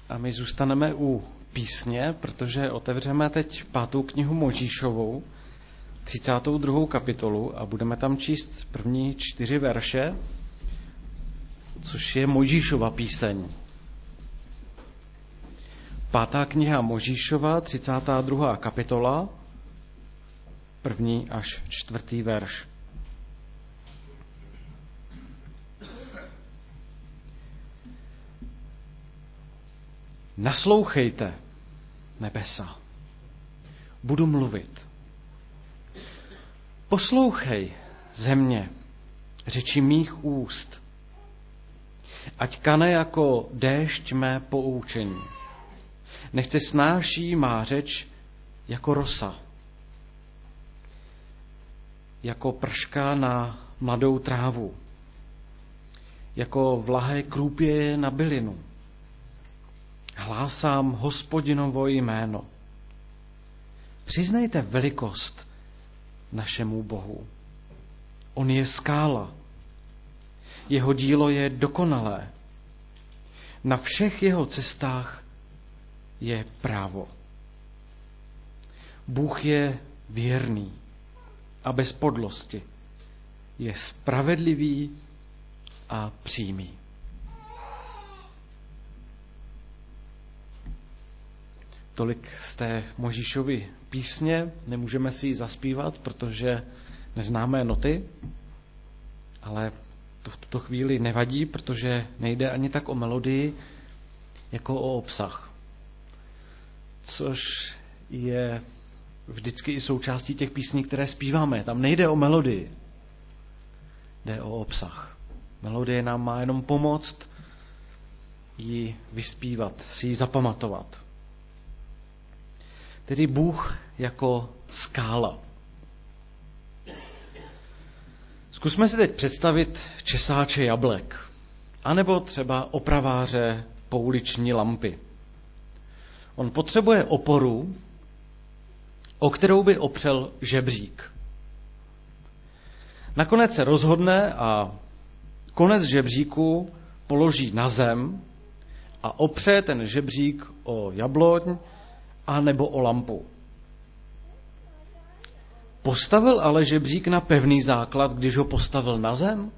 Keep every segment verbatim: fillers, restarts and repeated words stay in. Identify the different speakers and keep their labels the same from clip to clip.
Speaker 1: A my zůstaneme u písně, protože otevřeme teď pátou knihu Mojžíšovou, třicátou druhou kapitolu a budeme tam číst první čtyři verše, což je Mojžíšova píseň. Pátá kniha Mojžíšova, třicátá druhá kapitola, první až čtvrtý verš. Naslouchejte, nebesa, budu mluvit. Poslouchej, země, řeči mých úst. Ať kane jako déšť mé poučení. Nechce snáší má řeč jako rosa, jako prška na mladou trávu, jako vlahé krůpě na bylinu. Hlásám Hospodinovo jméno. Přiznejte velikost našemu Bohu. On je skála. Jeho dílo je dokonalé. Na všech jeho cestách je právo. Bůh je věrný a bez podlosti. Je spravedlivý a přímý. Tolik z té Mojžíšovy písně, nemůžeme si ji zaspívat, protože neznáme noty, ale to v tuto chvíli nevadí, protože nejde ani tak o melodii, jako o obsah. Což je vždycky i součástí těch písní, které zpíváme. Tam nejde o melodii, jde o obsah. Melodie nám má jenom pomoct ji vyspívat, si ji zapamatovat. Tedy Bůh jako skála. Zkusme si teď představit česáče jablek, anebo třeba opraváře pouliční lampy. On potřebuje oporu, o kterou by opřel žebřík. Nakonec se rozhodne a konec žebříku položí na zem a opře ten žebřík o jabloň a nebo o lampu. Postavil ale žebřík na pevný základ, když ho postavil na zem?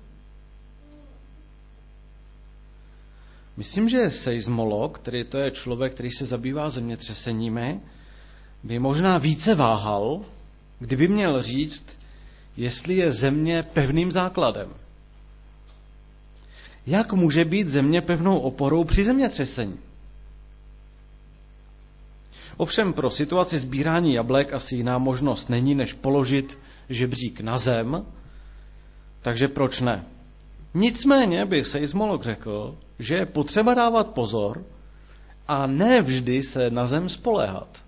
Speaker 1: Myslím, že seismolog, který to je člověk, který se zabývá zemětřeseními, by možná více váhal, kdyby měl říct, jestli je země pevným základem. Jak může být země pevnou oporou při zemětřesení? Ovšem pro situaci sbírání jablek asi jiná možnost není, než položit žebřík na zem, takže proč ne? Nicméně by seismolog řekl, že je potřeba dávat pozor a ne vždy se na zem spoléhat.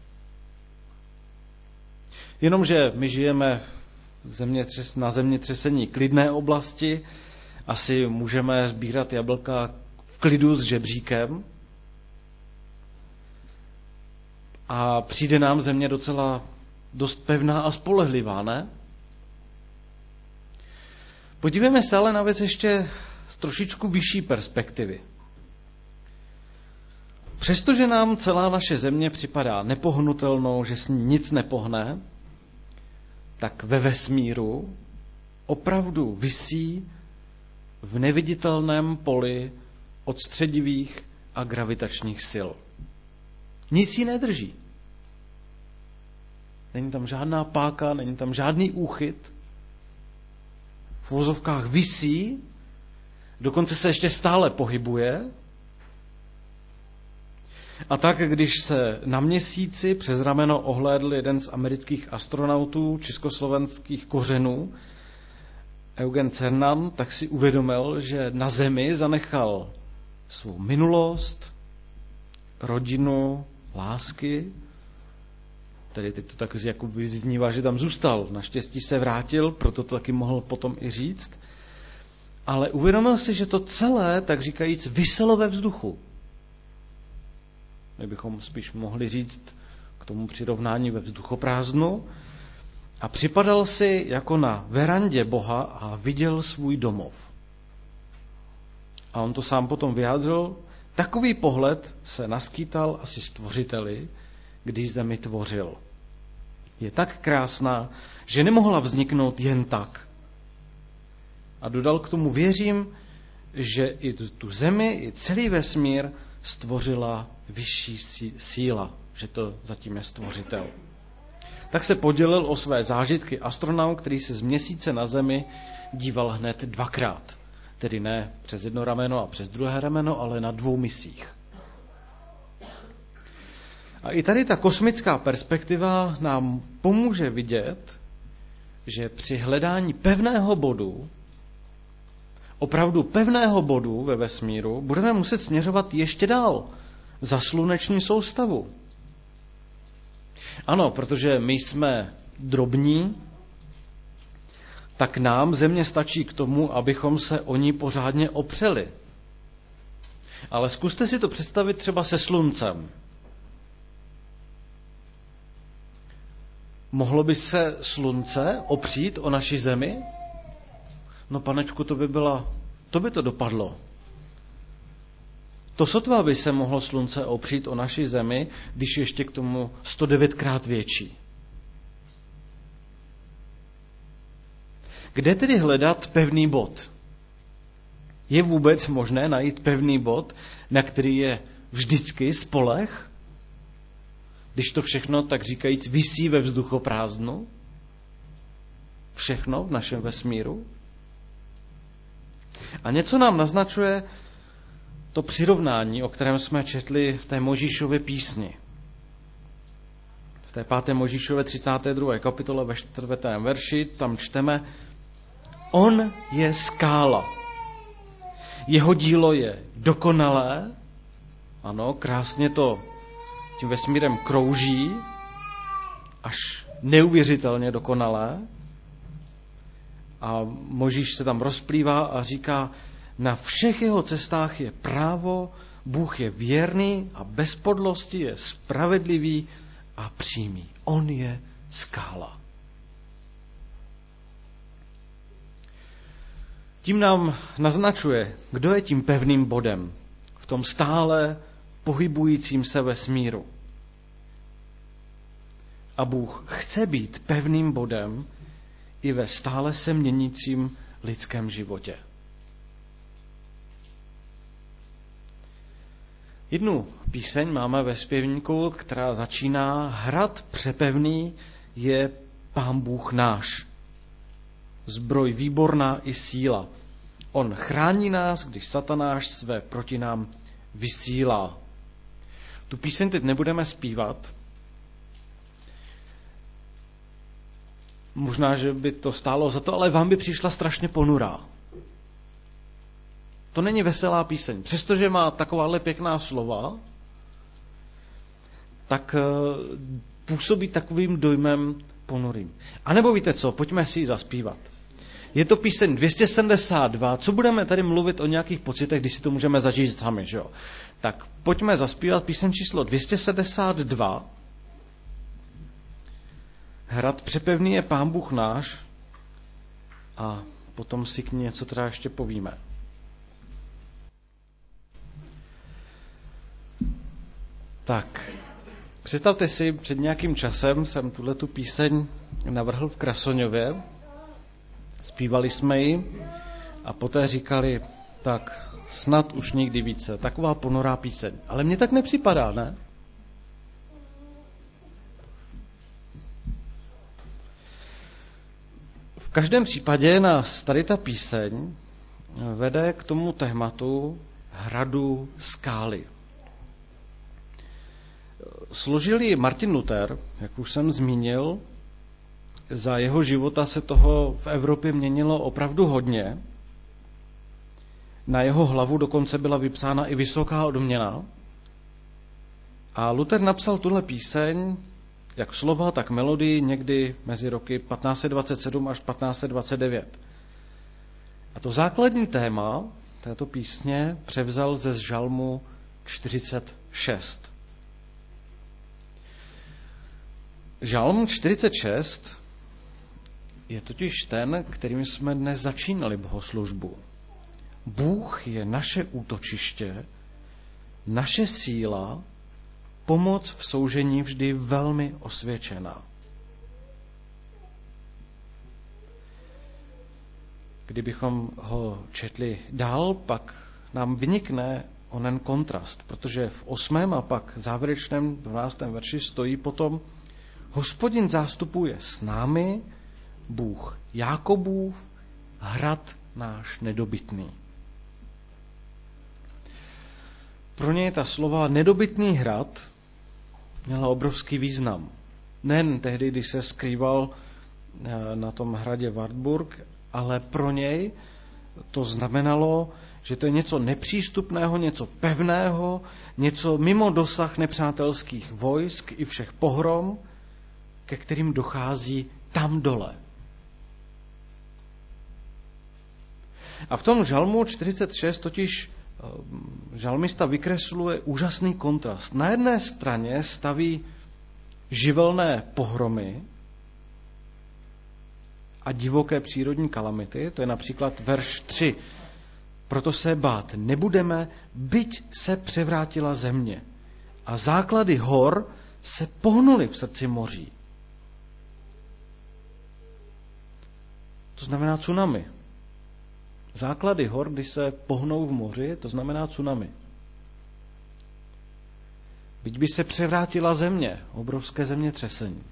Speaker 1: Jenomže my žijeme zemětřes, na zemětřesení klidné oblasti, asi můžeme sbírat jablka v klidu s žebříkem, a přijde nám země docela dost pevná a spolehlivá, ne? Podívejme se ale na věc ještě z trošičku vyšší perspektivy. Přestože nám celá naše země připadá nepohnutelnou, že s ní nic nepohne, tak ve vesmíru opravdu visí v neviditelném poli odstředivých a gravitačních sil. Nic jí nedrží. Není tam žádná páka, není tam žádný úchyt. V uvozovkách visí, dokonce se ještě stále pohybuje. A tak, když se na Měsíci přes rameno ohlédl jeden z amerických astronautů československých kořenů, Eugen Cernan, tak si uvědomil, že na Zemi zanechal svou minulost, rodinu, lásky. Tedy teď to tak jako vyznívá, že tam zůstal. Naštěstí se vrátil, proto to taky mohl potom i říct. Ale uvědomil si, že to celé, tak říkajíc, viselo ve vzduchu. My bychom spíš mohli říct k tomu přirovnání ve vzduchoprázdnu. A připadal si jako na verandě Boha a viděl svůj domov. A on to sám potom vyjádřil, Takový pohled se naskýtal asi stvořiteli, když zemi tvořil. Je tak krásná, že nemohla vzniknout jen tak. A dodal k tomu, věřím, že i tu zemi, i celý vesmír stvořila vyšší síla, že to zatím je stvořitel. Tak se podělil o své zážitky astronaut, který se z měsíce na zemi díval hned dvakrát. Tedy ne přes jedno rameno a přes druhé rameno, ale na dvou misích. A i tady ta kosmická perspektiva nám pomůže vidět, že při hledání pevného bodu, opravdu pevného bodu ve vesmíru, budeme muset směřovat ještě dál, za sluneční soustavu. Ano, protože my jsme drobní, tak nám země stačí k tomu, abychom se o ní pořádně opřeli. Ale zkuste si to představit třeba se sluncem. Mohlo by se slunce opřít o naši zemi? No panečku, to by byla, to by to dopadlo. To sotva by se mohlo slunce opřít o naši zemi, když ještě k tomu sto devětkrát větší. Kde tedy hledat pevný bod? Je vůbec možné najít pevný bod, na který je vždycky spoleh? Když to všechno, tak říkajíc, visí ve vzduchoprázdnu? Všechno v našem vesmíru? A něco nám naznačuje to přirovnání, o kterém jsme četli v té Mojžíšově písni. V té páté Mojžíšově třicáté druhé kapitole ve čtvrtém verši tam čteme: On je skála. Jeho dílo je dokonalé. Ano, krásně to tím vesmírem krouží, až neuvěřitelně dokonalé. A Mojžíš se tam rozplývá a říká, na všech jeho cestách je právo, Bůh je věrný a bez podlosti je spravedlivý a přímý. On je skála. Tím nám naznačuje, kdo je tím pevným bodem v tom stále pohybujícím se vesmíru. A Bůh chce být pevným bodem i ve stále se měnícím lidském životě. Jednu píseň máme ve zpěvníku, která začíná: Hrad přepevný je Pán Bůh náš. Zbroj výborná i síla. On chrání nás, když satanáš své proti nám vysílá. Tu píseň teď nebudeme zpívat. Možná, že by to stálo za to, ale vám by přišla strašně ponurá. To není veselá píseň. Přestože má takováhle pěkná slova, tak působí takovým dojmem ponurým. A nebo víte co, pojďme si ji zaspívat. Je to píseň dvě stě sedmdesát dva. Co budeme tady mluvit o nějakých pocitech, když si to můžeme zažít sami, že jo? Tak pojďme zaspívat píseň číslo dvě stě sedmdesát dva. Hrad přepevný je Pán Bůh náš. A potom si k ní něco teda ještě povíme. Tak, představte si, před nějakým časem jsem tuhletu píseň navrhl v Krasoňově. Zpívali jsme ji a poté říkali, tak snad už nikdy více. Taková ponorá píseň. Ale mně tak nepřipadá, ne? V každém případě nás tady ta píseň vede k tomu tématu hradu skály. Složil ji Martin Luther, jak už jsem zmínil. Za jeho života se toho v Evropě měnilo opravdu hodně. Na jeho hlavu dokonce byla vypsána i vysoká odměna. A Luther napsal tuhle píseň, jak slova, tak melodii, někdy mezi roky patnáct set dvacet sedm až patnáct set dvacet devět. A to základní téma této písně převzal ze žalmu čtyřicet šest. Žalm čtyřicet šest je totiž ten, kterým jsme dnes začínali bohoslužbu. Bůh je naše útočiště, naše síla, pomoc v soužení vždy velmi osvědčená. Kdybychom ho četli dál, pak nám vynikne onen kontrast, protože v osmém a pak závěrečném dvanáctém verši stojí potom: Hospodin zástupuje s námi, Bůh Jákobův, hrad náš nedobytný. Pro něj ta slova nedobytný hrad měla obrovský význam. Nejen tehdy, když se skrýval na tom hradě Wartburg, ale pro něj to znamenalo, že to je něco nepřístupného, něco pevného, něco mimo dosah nepřátelských vojsk i všech pohrom, ke kterým dochází tam dole. A v tom žalmu čtyřicet šest totiž žalmista vykresluje úžasný kontrast. Na jedné straně staví živelné pohromy a divoké přírodní kalamity, to je například verš tři. Proto se bát nebudeme, byť se převrátila země a základy hor se pohnuly v srdci moří. To znamená tsunami. Základy hor, když se pohnou v moři, to znamená tsunami. Byť by se převrátila země, obrovské zemětřesení.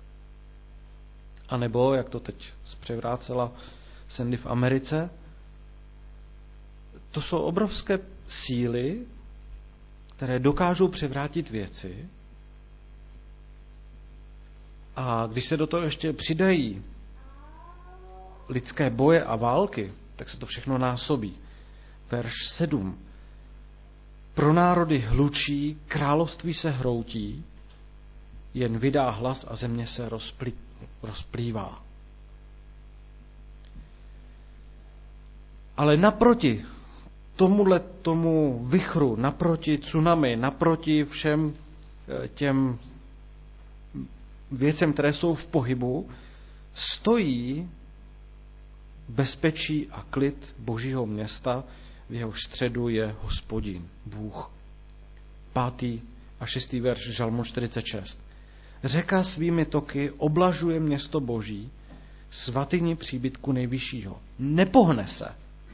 Speaker 1: A nebo, jak to teď zpřevrácela Sandy v Americe, to jsou obrovské síly, které dokážou převrátit věci. A když se do toho ještě přidají lidské boje a války, tak se to všechno násobí. Verš sedm. Pro národy hlučí, království se hroutí, jen vydá hlas a země se rozplí, rozplývá. Ale naproti tomuhle tomu vichru, naproti tsunami, naproti všem těm věcem, které jsou v pohybu, stojí bezpečí a klid Božího města, v jehož středu je Hospodin, Bůh. Pátý a šestý verš žalmu čtyřicet šest. Řeka svými toky oblažuje město Boží, svatyni příbytku nejvyššího. Nepohne se.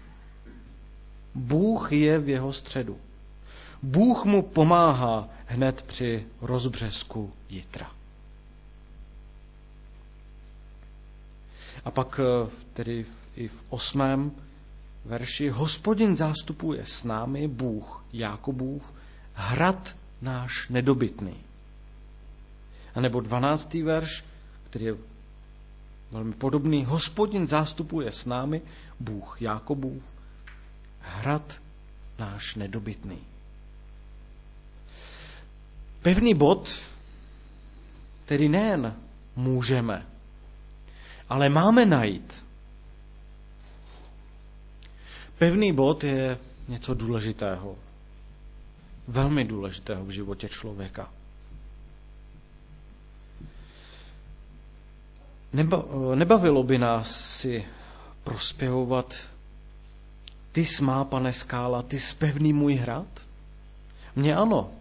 Speaker 1: Bůh je v jeho středu. Bůh mu pomáhá hned při rozbřesku jitra. A pak tedy i v osmém verši Hospodin zástupuje s námi, Bůh Jákobův, hrad náš nedobytný. A nebo dvanáctý verš, který je velmi podobný. Hospodin zástupuje s námi, Bůh Jákobův, hrad náš nedobytný. Pevný bod, který nejen můžeme, ale máme najít. Pevný bod je něco důležitého. Velmi důležitého v životě člověka. Nebavilo by nás si prospěvovat: Ty jsi má, pane skála, ty jsi pevný můj hrad? Mně ano.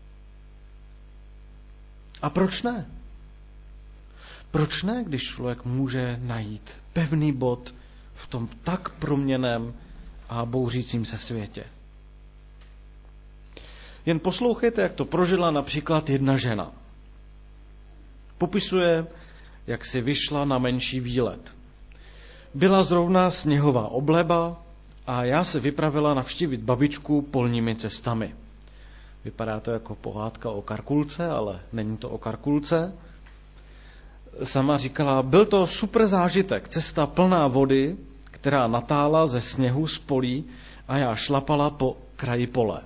Speaker 1: A proč ne? Proč ne, když člověk může najít pevný bod v tom tak proměnném a bouřícím se světě? Jen poslouchejte, jak to prožila například jedna žena. Popisuje, jak si vyšla na menší výlet. Byla zrovna sněhová obleba a já se vypravila navštívit babičku polními cestami. Vypadá to jako pohádka o Karkulce, ale není to o Karkulce. Sama říkala, byl to super zážitek, cesta plná vody, která natála ze sněhu z polí a já šlapala po kraji pole.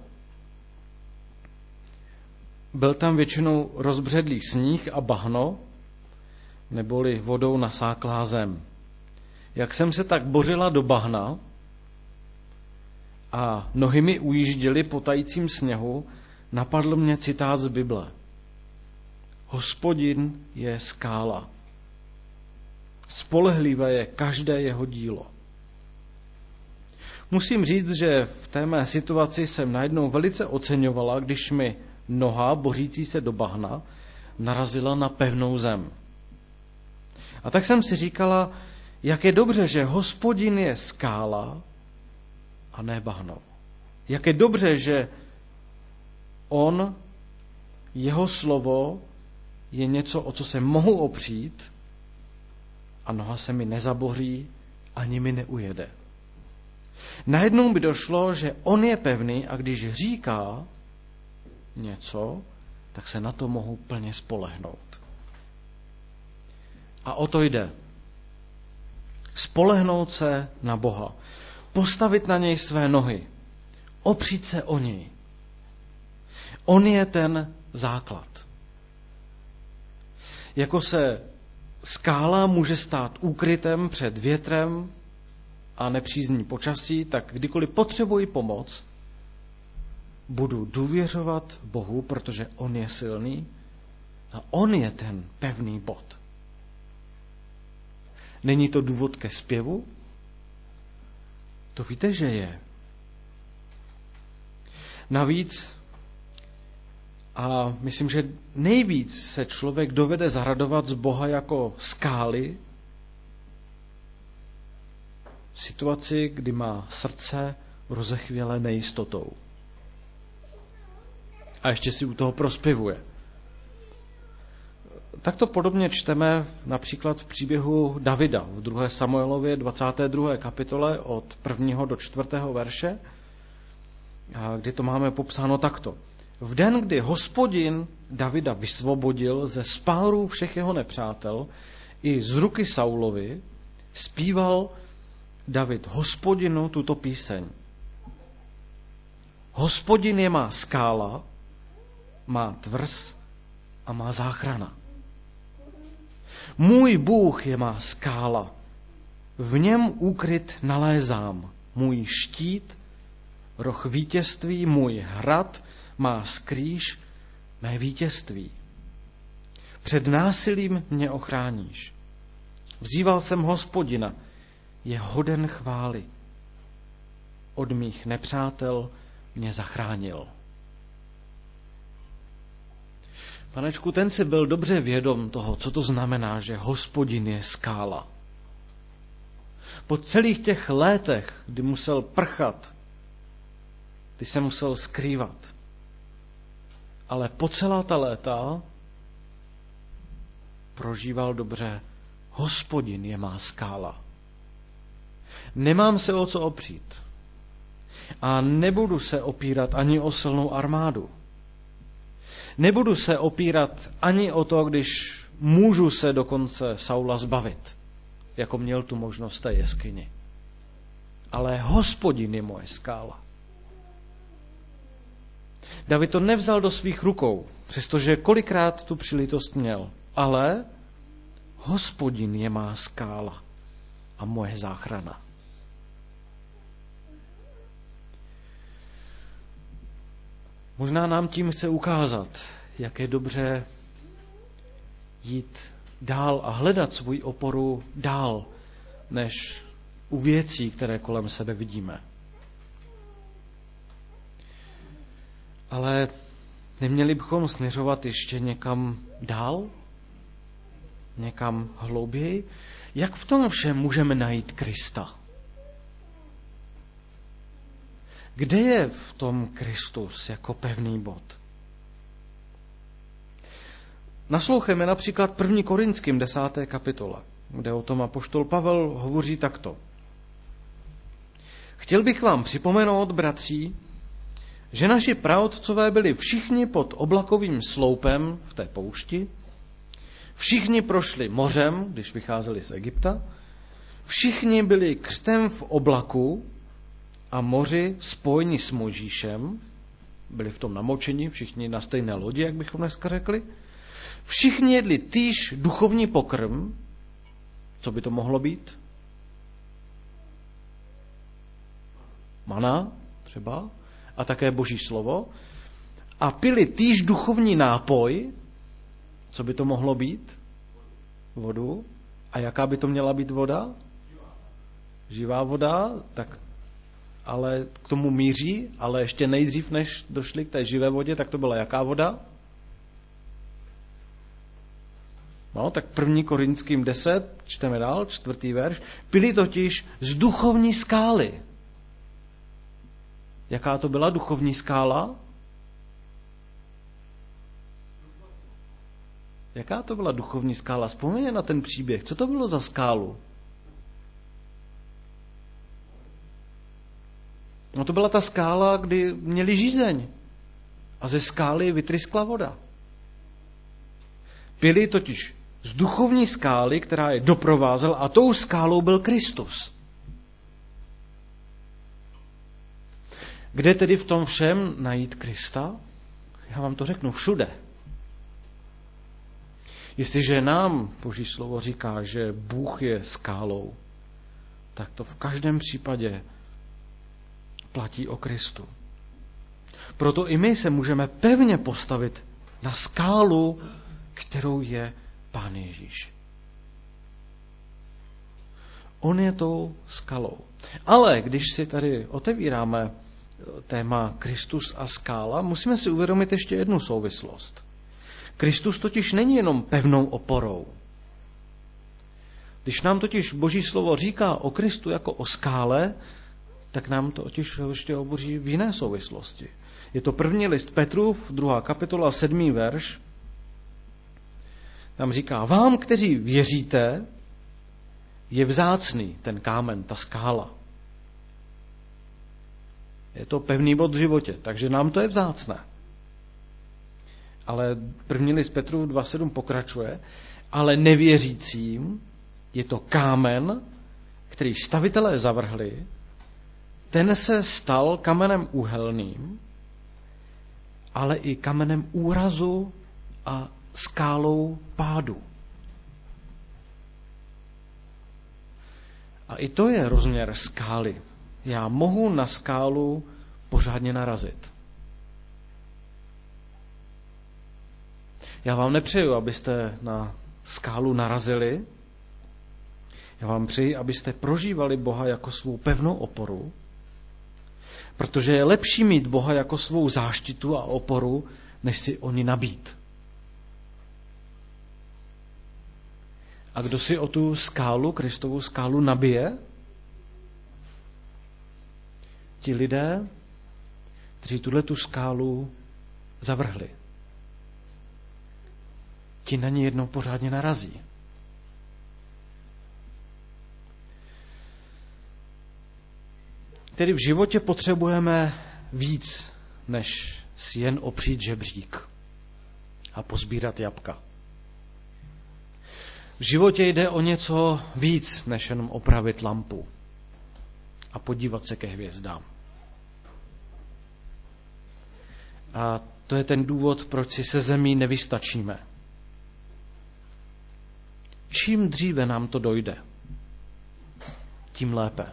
Speaker 1: Byl tam většinou rozbředlý sníh a bahno, neboli vodou nasáklá zem. Jak jsem se tak bořila do bahna a nohy mi ujížděly po tajícím sněhu, napadl mě citát z Bible. Hospodin je skála. Spolehlivé je každé jeho dílo. Musím říct, že v té mé situaci jsem najednou velice oceňovala, když mi noha, bořící se do bahna, narazila na pevnou zem. A tak jsem si říkala, jak je dobře, že Hospodin je skála a ne bahno. Jak je dobře, že on, jeho slovo, je něco, o co se mohu opřít a noha se mi nezaboří, ani mi neujede. Najednou by došlo, že on je pevný a když říká něco, tak se na to mohu plně spolehnout. A o to jde. Spolehnout se na Boha. Postavit na něj své nohy. Opřít se o něj. On je ten základ. Jako se skála může stát úkrytem před větrem a nepřízní počasí, tak kdykoliv potřebuji pomoc, budu důvěřovat Bohu, protože on je silný a on je ten pevný bod. Není to důvod ke zpěvu? To víte, že je. Navíc, a myslím, že nejvíc se člověk dovede zaradovat z Boha jako skály v situaci, kdy má srdce rozechvělé nejistotou. A ještě si u toho prospěvuje. Tak to podobně čteme například v příběhu Davida v druhé Samuelově dvacáté druhé kapitole od prvního do čtvrtého verše, kdy to máme popsáno takto. V den, kdy Hospodin Davida vysvobodil ze spárů všech jeho nepřátel i z ruky Saulovi, zpíval David Hospodinu tuto píseň. Hospodin je má skála, má tvrz a má záchrana. Můj Bůh je má skála, v něm úkryt nalézám, můj štít, roh vítězství, můj hrad, má skrýš mé vítězství. Před násilím mě ochráníš. Vzýval jsem Hospodina, je hoden chvály. Od mých nepřátel mě zachránil. Panečku, ten si byl dobře vědom toho, co to znamená, že Hospodin je skála. Po celých těch létech, kdy musel prchat, kdy se musel skrývat. Ale po celá ta léta prožíval dobře, Hospodin je má skála. Nemám se o co opřít. A nebudu se opírat ani o silnou armádu. Nebudu se opírat ani o to, když můžu se dokonce Saula zbavit, jako měl tu možnost té jeskyni. Ale Hospodin je moje skála. David to nevzal do svých rukou, přestože kolikrát tu příležitost měl. Ale Hospodin je má skála a moje záchrana. Možná nám tím chce ukázat, jak je dobře jít dál a hledat svou oporu dál, než u věcí, které kolem sebe vidíme. Ale neměli bychom směřovat ještě někam dál? Někam hlouběji? Jak v tom všem můžeme najít Krista? Kde je v tom Kristus jako pevný bod? Naslouchejme například první Korinským desáté kapitole, kde o tom apoštol Pavel hovoří takto. Chtěl bych vám připomenout, bratří, že naši praotcové byli všichni pod oblakovým sloupem v té poušti, všichni prošli mořem, když vycházeli z Egypta, všichni byli křtem v oblaku a moři spojeni s Mojžíšem, byli v tom namočeni, všichni na stejné lodi, jak bychom dneska řekli, všichni jedli týž duchovní pokrm, co by to mohlo být? Mana třeba, a také Boží slovo, a pili týž duchovní nápoj, co by to mohlo být? Vodu. A jaká by to měla být voda? Živá voda, tak ale k tomu míří, ale ještě nejdřív, než došli k té živé vodě, tak to byla jaká voda? No, tak první Korinským deset, čteme dál, čtvrtý verš. Pili totiž z duchovní skály. Jaká to byla duchovní skála? Jaká to byla duchovní skála? Vzpomeňte na ten příběh. Co to bylo za skálu? No to byla ta skála, kdy měli žízeň. A ze skály vytryskla voda. Pili totiž z duchovní skály, která je doprovázel, a tou skálou byl Kristus. Kde tedy v tom všem najít Krista? Já vám to řeknu, všude. Jestliže nám Boží slovo říká, že Bůh je skálou, tak to v každém případě platí o Kristu. Proto i my se můžeme pevně postavit na skálu, kterou je Pán Ježíš. On je tou skalou. Ale když si tady otevíráme téma Kristus a skála, musíme si uvědomit ještě jednu souvislost. Kristus totiž není jenom pevnou oporou. Když nám totiž Boží slovo říká o Kristu jako o skále, tak nám to totiž ještě hovoří v jiné souvislosti. Je to první list Petrův, druhá kapitola, sedmý verš. Tam říká, vám, kteří věříte, je vzácný ten kámen, ta skála. Je to pevný bod v životě, takže nám to je vzácné. Ale první list Petrův dva sedm pokračuje, ale nevěřícím je to kámen, který stavitelé zavrhli, ten se stal kamenem úhelným, ale i kamenem úrazu a skálou pádu. A i to je rozměr skály. Já mohu na skálu pořádně narazit. Já vám nepřeju, abyste na skálu narazili. Já vám přeji, abyste prožívali Boha jako svou pevnou oporu, protože je lepší mít Boha jako svou záštitu a oporu, než si o ní nabít. A kdo si o tu skálu, Kristovu skálu, nabije? Ti lidé, kteří tuhle tu skálu zavrhli. Ti na ní jednou pořádně narazí. Tedy v životě potřebujeme víc, než si jen opřít žebřík a pozbírat jabka. V životě jde o něco víc, než jenom opravit lampu a podívat se ke hvězdám. A to je ten důvod, proč si se zemí nevystačíme. Čím dříve nám to dojde, tím lépe.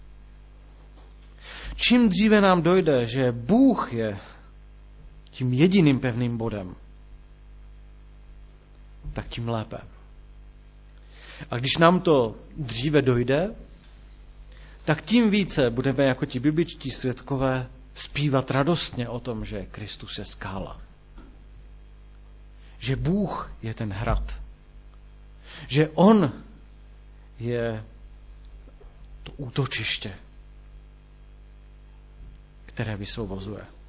Speaker 1: Čím dříve nám dojde, že Bůh je tím jediným pevným bodem, tak tím lépe. A když nám to dříve dojde, tak tím více budeme jako ti bibličtí svědkové zpívat radostně o tom, že Kristus je skála. Že Bůh je ten hrad. Že on je to útočiště, které vysvobozuje.